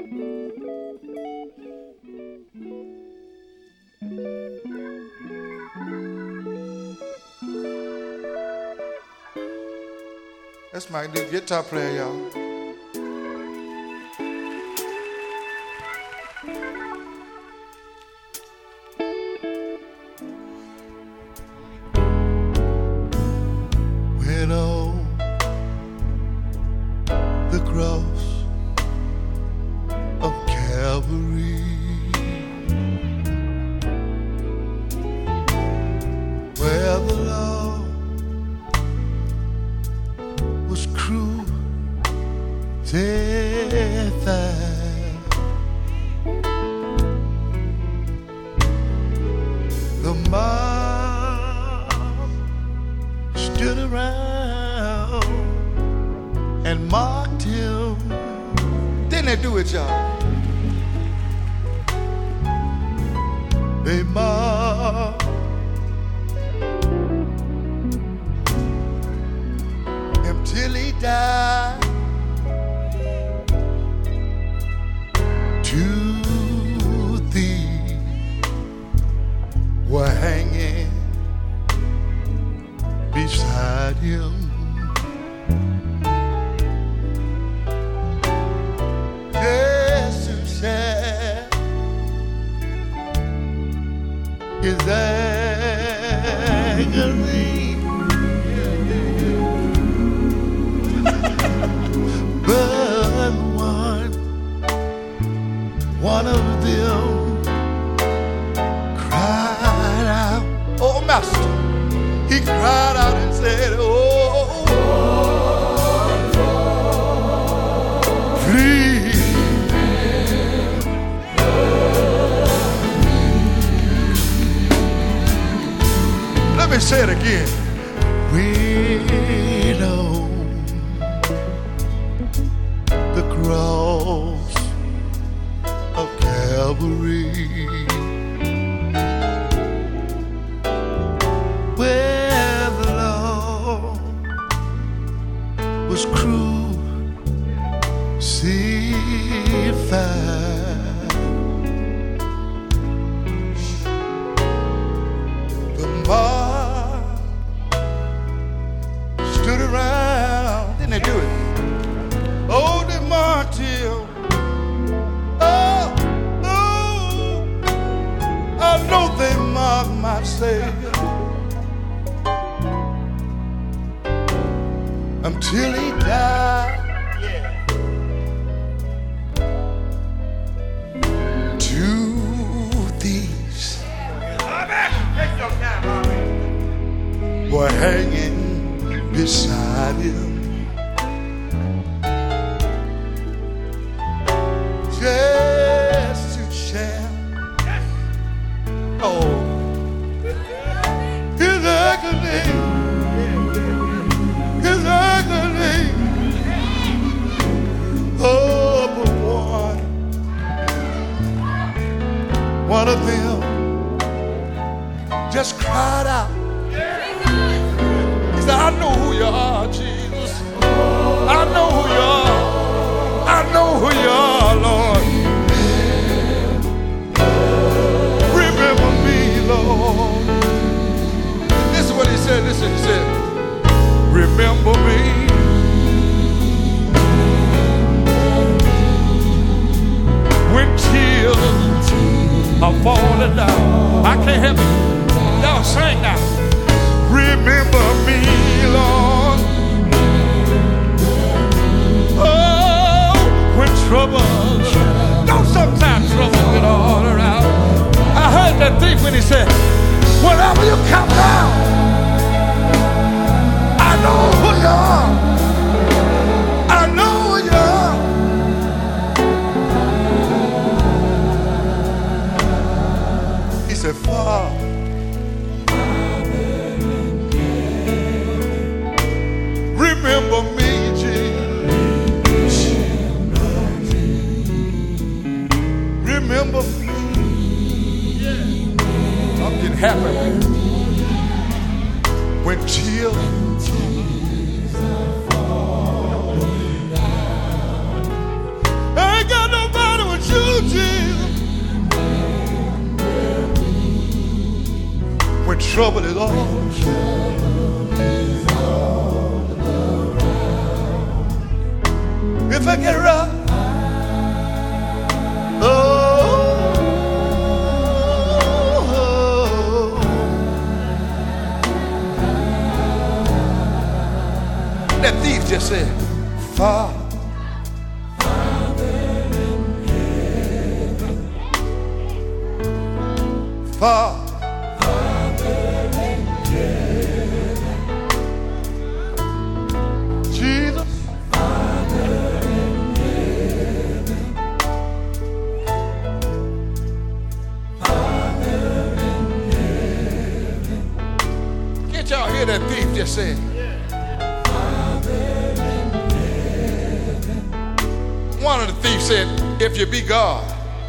That's my new guitar player, y'all. When on the cross of Calvary, where the Lord was crucified, the mob stood around and mocked him. Didn't they do it, y'all? They mocked him till he died. Two thieves were hanging beside him. Just to share his agony. But one of them cried out, "Oh, Master!" He cried out and said, "Oh, please, let me say it again. When on the cross of Calvary, where the Lord was crucified, the mob stood around. Didn't they do it? Oh, they mocked him. Oh, I know they mocked my Savior until he died. Two thieves were hanging beside him. Just to share, oh, his agony, his agony. Oh, but one of them just cried out. He said, "I know who you are, Jesus. I know who you are. I know who you are, Lord. Remember me, Lord." This is what he said. Listen, he said, "Remember me when tears are falling down." I can't help it. Y'all sing now. Remember me, Lord. Oh, when trouble, don't sometimes trouble get all around. I heard that thief when he said, "Whenever you come down, I know who you are. I know who you are." He said, "Father, remember me, Jesus. Remember me." I'm getting happy when tears ain't got nobody trouble is all. If I get rough, that thief just said, Father, Father, Jesus, can't y'all hear that thief just say? One of the thieves said, if you be God.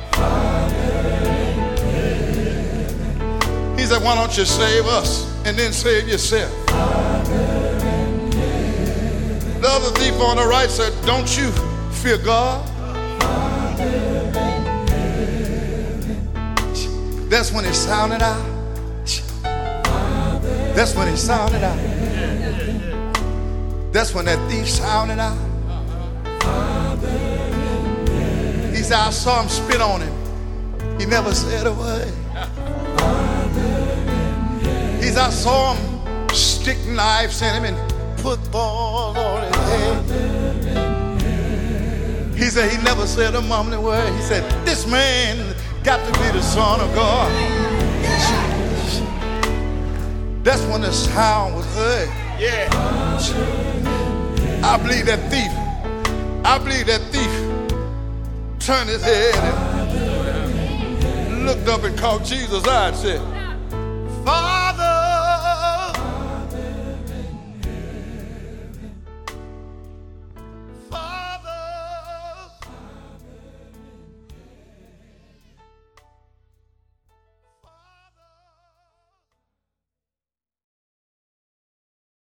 He said, why don't you save us and then save yourself? The other thief on the right said, don't you fear God? That's when it sounded out. That's when it sounded out. That's when that thief sounded out. He said, I saw him spit on him. He never said a word. He said, I saw him stick knives in him and put balls on his head. He said, he never said a mumbling word. He said, this man got to be the Son of God. That's when the sound was heard. Yeah. I believe that thief turned his head and looked up and caught Jesus' eye and said,